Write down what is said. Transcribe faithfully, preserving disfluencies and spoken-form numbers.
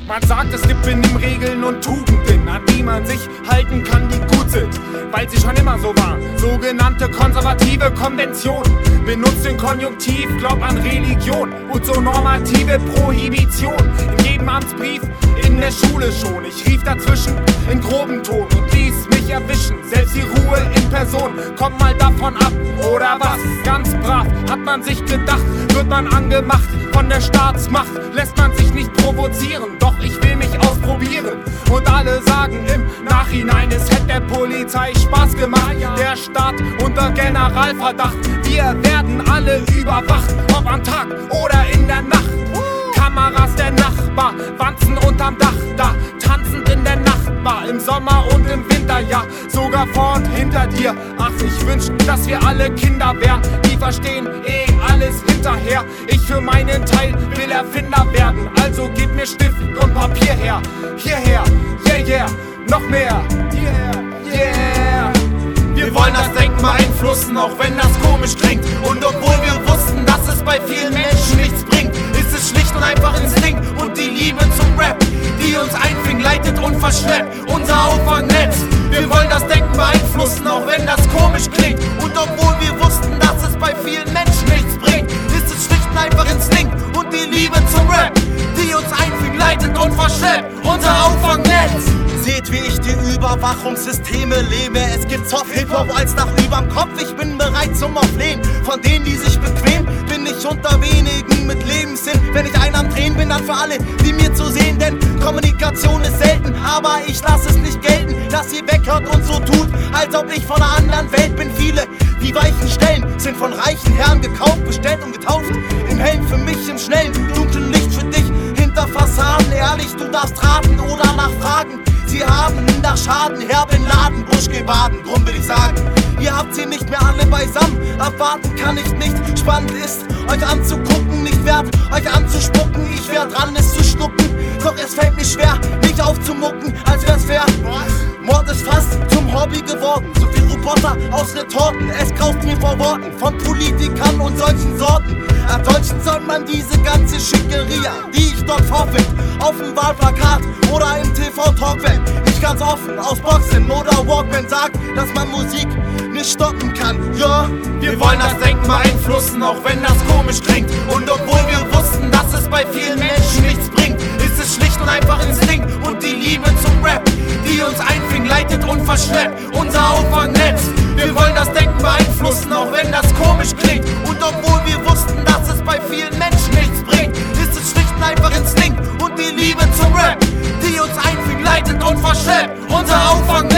Man sagt, es gibt Benimmregeln und Tugenden, an die man sich halten kann, die gut sind, weil sie schon immer so waren. Sogenannte konservative Konvention benutzt den Konjunktiv, glaub an Religion und so normative Prohibition. In jedem Amtsbrief, in der Schule schon. Ich rief dazwischen in groben Ton und ließ mich erwischen. Selbst die Ruhe in Person kommt mal davon ab, oder was? Ganz brav hat man sich gedacht, wird man angemacht von der Staatsmacht, lässt man sich nicht provozieren, doch ich will mich ausprobieren. Und alle sagen im Nachhinein, es hätte der Polizei Spaß gemacht. Der Staat unter Generalverdacht, wir werden alle überwacht, ob am Tag oder in der Nacht. Kameras der Nachbar, Wanzen unterm Dach, da tanzend in der Nachtbar, im Sommer und im Winter, ja, sogar vor und hinter dir. Ach, ich wünsch, dass wir alle Kinder wären, die verstehen eh alles hinterher. Ich für meinen Teil will Erfinder werden, also gib mir Stift und Papier her. Hierher, yeah, yeah, noch mehr, hierher, yeah. Wir wollen das Denken beeinflussen, auch wenn das komisch klingt. Und obwohl wir wussten, dass es bei vielen Menschen nichts bringt, ist es schlicht und einfach Instinkt und die Liebe zum Rap, die uns einfing, leitet und verschleppt unser Auffangnetz. Wir wollen das Denken beeinflussen, auch wenn das komisch klingt. Und obwohl wir wussten, dass es bei vielen Menschen nichts bringt, ist es schlicht und einfach Instinkt und die Liebe zum Rap, die uns einfing, leitet und verschleppt unser Auffangnetz. Seht, wie ich die Überwachungssysteme lebe. Es gibt Soft Hip-Hop als nach überm Kopf. Ich bin bereit zum Auflehnen. Von denen, die sich bequem, bin ich unter wenigen mit Lebenssinn. Wenn ich einer am Drehen bin, dann für alle, die mir zu sehen. Denn Kommunikation ist selten, aber ich lass es nicht gelten, dass ihr weghört und so tut, als ob ich von einer anderen Welt bin. Viele, die weichen Stellen, sind von reichen Herren gekauft, bestellt und getauft. Im Hellen für mich, im schnellen, dunklen Licht für dich. Hinter Fassaden, ehrlich, du darfst raten oder nachfragen. Sie haben da Schaden, herb in Laden, Busch gebaden. Drum will ich sagen, ihr habt sie nicht mehr alle beisammen. Abwarten kann ich nicht, spannend ist, euch anzugucken. Nicht wert, euch anzuspucken. Ich wär dran, es zu schlucken. Doch es fällt mir schwer, nicht aufzumucken, als wär's fair. Mord ist fast zum Hobby geworden. So viel Roboter aus Retorten, es graust mir vor Worten von Politikern und solchen Sorten. Erdolchen soll man diese ganze Schickeria, die ich dort vorfind, auf dem Wahlplakat oder im T V-Talk, wenn ich ganz offen aus Boxen oder Walkman sag, dass man Musik nicht stoppen kann. Ja, wir wollen das Denken beeinflussen, auch wenn das komisch klingt. Und obwohl wir wussten, dass es bei vielen Menschen nichts bringt, ist es schlicht und einfach Instinkt und die Liebe zum Rap, die uns einfing, leitet und verschleppt unser Auffangnetz. Wir wollen das Denken beeinflussen, auch wenn das komisch klingt. Und obwohl wir wussten, dass es bei vielen Menschen nichts bringt, ist es schlicht und einfach Instinkt und die Liebe zum Rap, die uns einfing, leitet und verschleppt unser Auffangnetz.